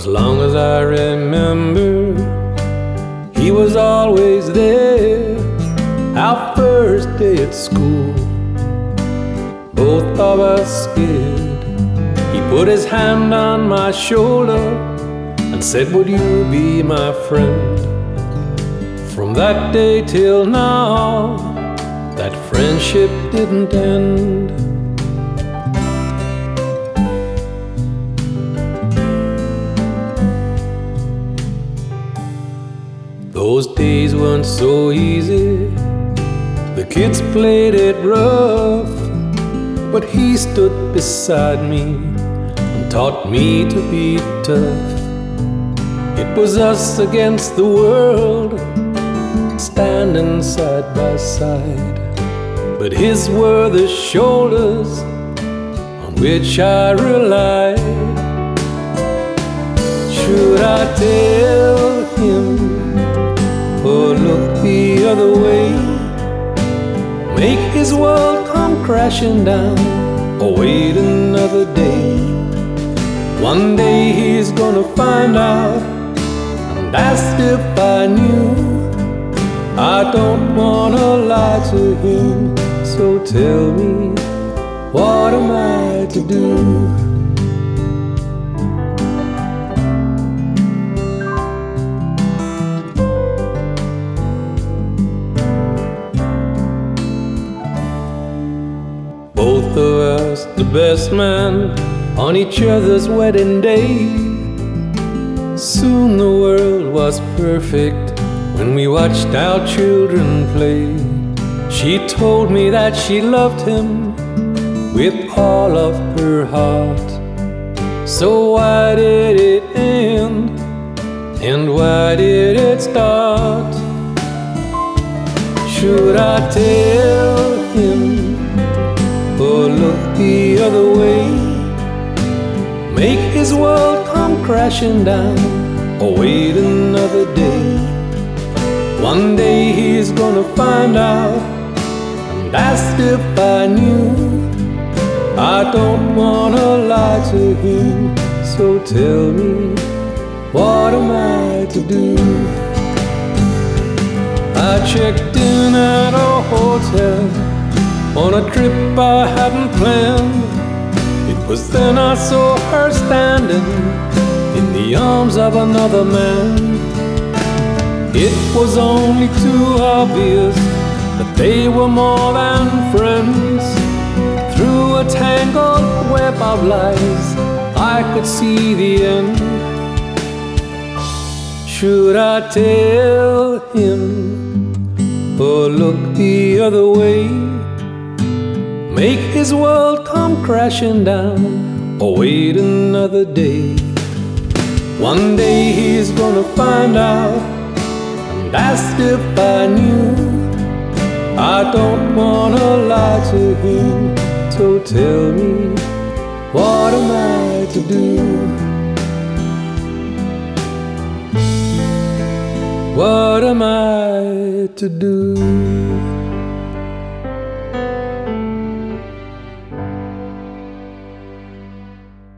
as long as I remember, he was always there. Our first day at school, both of us scared. He put his hand on my shoulder and said, "Would you be my friend?" From that day till now, that friendship didn't end. Those days weren't so easy. The kids played it rough, but he stood beside me and taught me to be tough. It was us against the world, standing side by side, but his were the shoulders on which I relied. Should I tell him or look the other way? Make his world come crashing down, or wait another day? One day he's gonna find out and ask if I knew. I don't wanna lie to him, so tell me, what am I to do? Both of us the best man on each other's wedding day. Soon the world was perfect when we watched our children play. She told me that she loved him with all of her heart. So why did it end, and why did it start? Should I tell him or look the other way? Make his world come crashing down, or wait another day? One day he's gonna find out and ask if I knew. I don't wanna lie to him, so tell me, what am I to do? I checked in at a hotel on a trip I hadn't planned. It was then I saw her standing in the arms of another man. It was only too obvious that they were more than friends. Through a tangled web of lies, I could see the end. Should I tell him or look the other way? Make his world come crashing down, or wait another day? One day he's gonna find out and ask if I knew. I don't wanna lie to him, so tell me, what am I to do? What am I to do?